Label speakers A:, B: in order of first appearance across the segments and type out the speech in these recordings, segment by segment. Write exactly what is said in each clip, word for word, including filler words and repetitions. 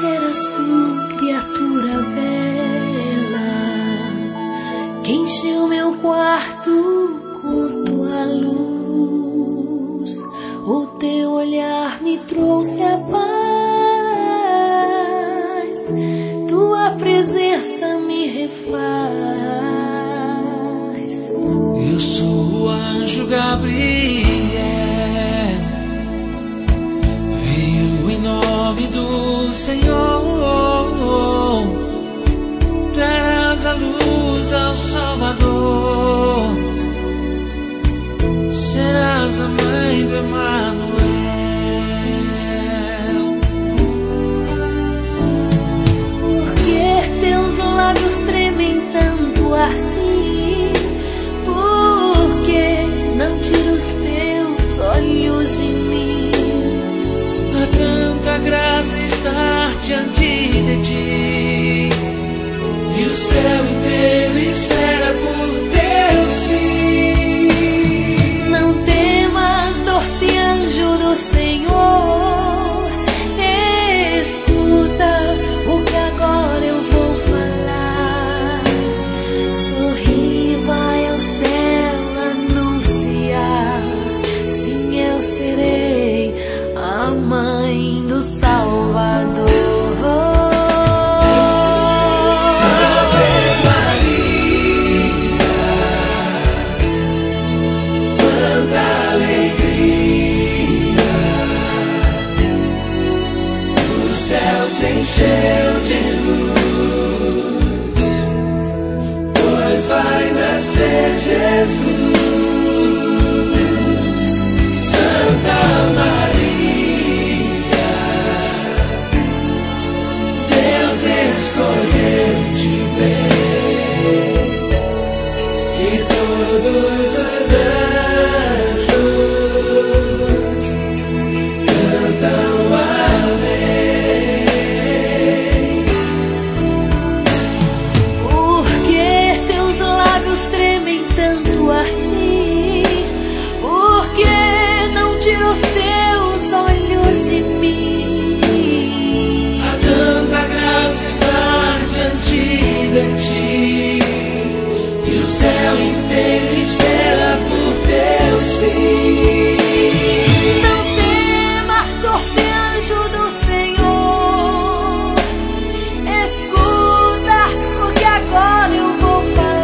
A: Serás tu, criatura bela, que encheu meu quarto com tua luz. O teu olhar me trouxe a paz, tua presença me refaz.
B: Eu sou o anjo Gabriel, venho em nome do Senhor. Darás a luz ao Salvador, serás a mãe do Emanuel.
A: Por que teus lábios tremem tanto assim? Por que não tira os teus olhos de mim?
B: Há tanta graça estar diante de ti, e o céu inteiro espera por teu sim.
A: Não temas, doce anjo do Senhor, escuta o que agora eu vou falar. Sorri, vai ao céu anunciar. Sim, eu serei a mãe do Salvador.
B: Se encheu de luz, pois vai nascer Jesus. Santa Maria, Deus escolheu-te bem, e todos os anjos cantam amém.
A: Tremem tanto assim? Por que não tira os teus olhos de mim?
B: Há tanta graça estar diante de ti, e o céu inteiro espera por teu sim.
A: Não temas, doce anjo do Senhor, escuta o que agora eu vou falar.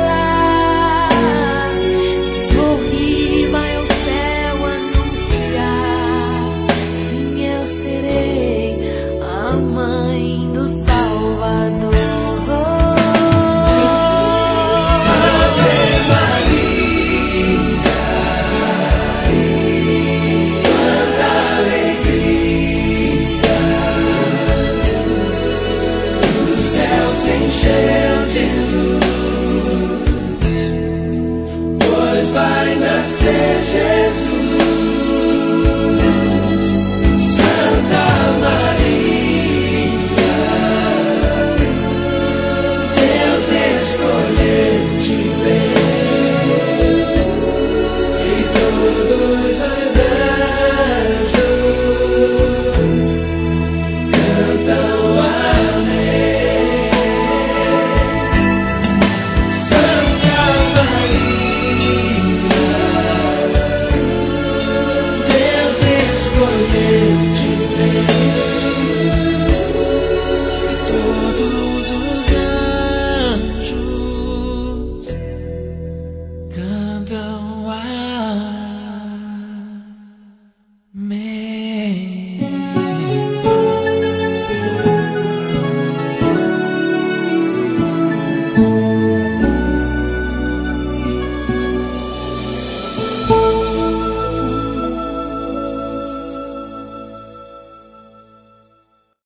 B: Encheu de luz, pois vai nascer Jesus.